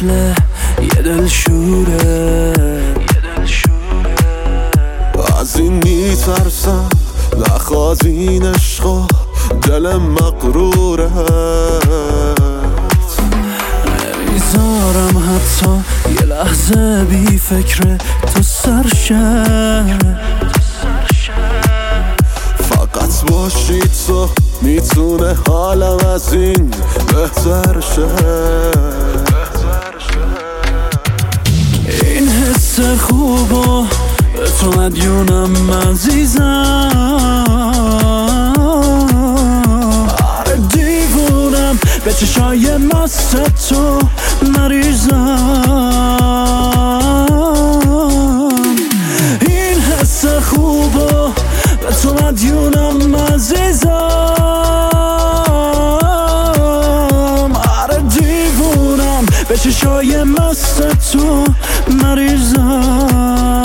مثل یه دلشوره. از این میترسم نخواد این عشقا دل مقروره، نمیذارم حتی یه لحظه بی فکر تو سرشه. فقط باشی تو میتونه حالم از این بهتر شه. این حس خوبو به تو مدیونم عزیزم. آره دیوونم به چشای مست تو مریضم. این حس خوبو به تو مدیونم عزیزم. آره دیوونم به چشای مست تو مریضم.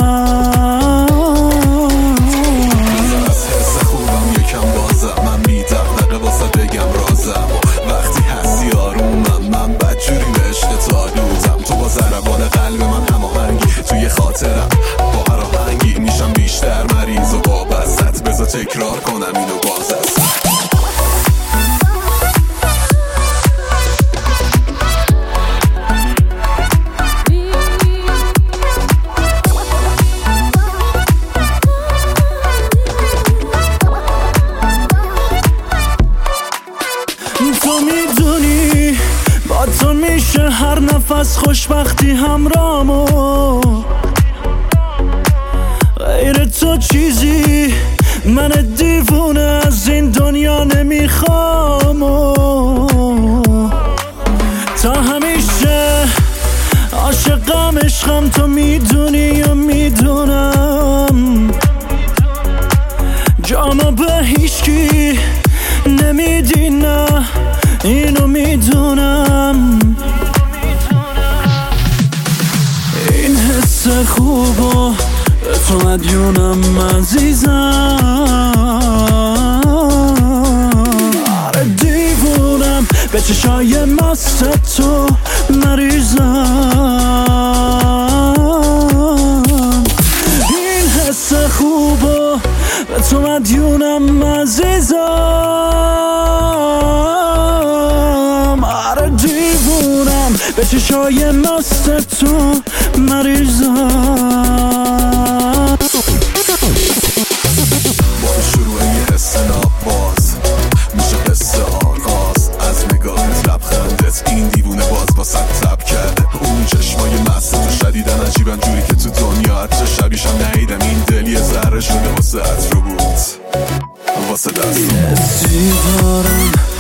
از حس خوبم یکم بازم، من میدقدقه واسه بگم رازم. وقتی هستی آرومم، من بدجوری به عشق تو آلودم. تو با ضربان قلب من هماهنگی توی خاطرم، با هر آهنگی میشم بیشتر مریض و وابستت. بذار تکرار کنم اینو باز است. تو میدونی با تو میشه هر نفس خوشبختی همرامو. غیر تو چیزی من دیوونه از این دنیا نمیخوام. تا همیشه عاشقم عشقم، تو میدونی و میدونم. جامو به هیچکی نمیدی نه، اینو میدونم. این حس خوبو به تو مدیونم عزیزم. آره دیوونم به چشای مست تو مریضم. این حس خوبو به تو مدیونم عزیزم. آره دیوونم به چشای مست تو مریضم. با شروع یه حس ناباز میشه حس آغاز. از نگاهت لبخندت این دیوونه باز با سر تب کرده. اون چشمای مست تو شدیدن عجیبن جوری که تو دنیا حتی شبیشم ندیدم. این دل یه ذره شده واسه عطر بود، واسه دست حسی دارم